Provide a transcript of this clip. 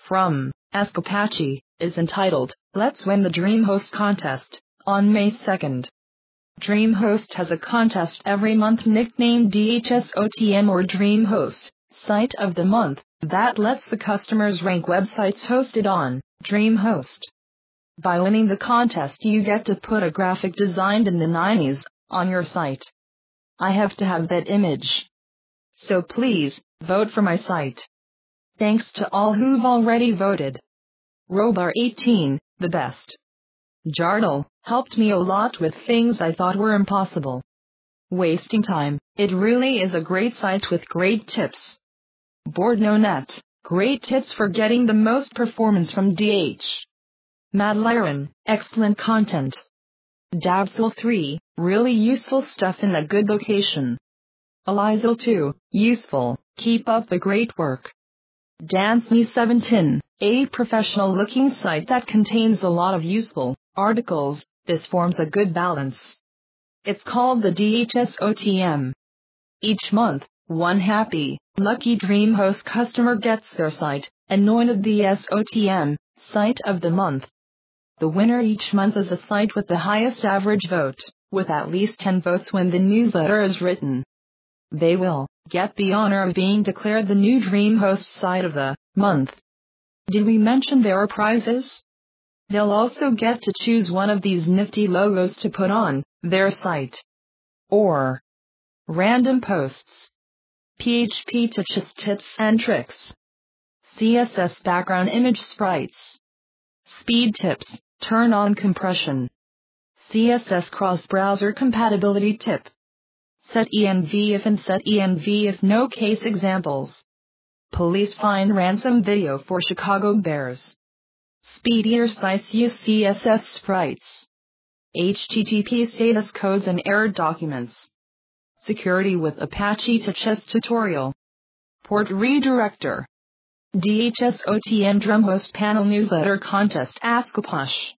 from Ask Apache is entitled, Let's Win the DreamHost Contest, on May 2nd. DreamHost has a contest every month nicknamed DHSOTM or DreamHost, Site of the Month, that lets the customers rank websites hosted on DreamHost. By winning the contest you get to put a graphic designed in the 90s on your site. I have to have that image. So please, vote for my site. Thanks to all who've already voted. Robar18, the best. Jardel, helped me a lot with things I thought were impossible. Wasting time, it really is a great site with great tips. BoardNoNet, great tips for getting the most performance from DH. Madlaren, excellent content. Davsil3, really useful stuff in a good location. Elizal2, useful, keep up the great work. DanceMe17, a professional-looking site that contains a lot of useful articles. This forms a good balance. It's called the DHSOTM. Each month, one happy, lucky DreamHost customer gets their site anointed the SOTM, Site of the Month. The winner each month is a site with the highest average vote, with at least 10 votes when the newsletter is written. They will get the honor of being declared the new DreamHost Site of the Month. Did we mention there are prizes? They'll also get to choose one of these nifty logos to put on their site. Or random posts. PHP touches tips and tricks. CSS background image sprites. Speed tips, turn on compression. CSS cross-browser compatibility tip. Set env if and set env if no case examples. Police find ransom video for Chicago Bears. Speedier sites use CSS sprites. HTTP status codes and error documents. Security with Apache Touches tutorial. Port redirector. DHSOTM DreamHost panel newsletter contest Ask Apache.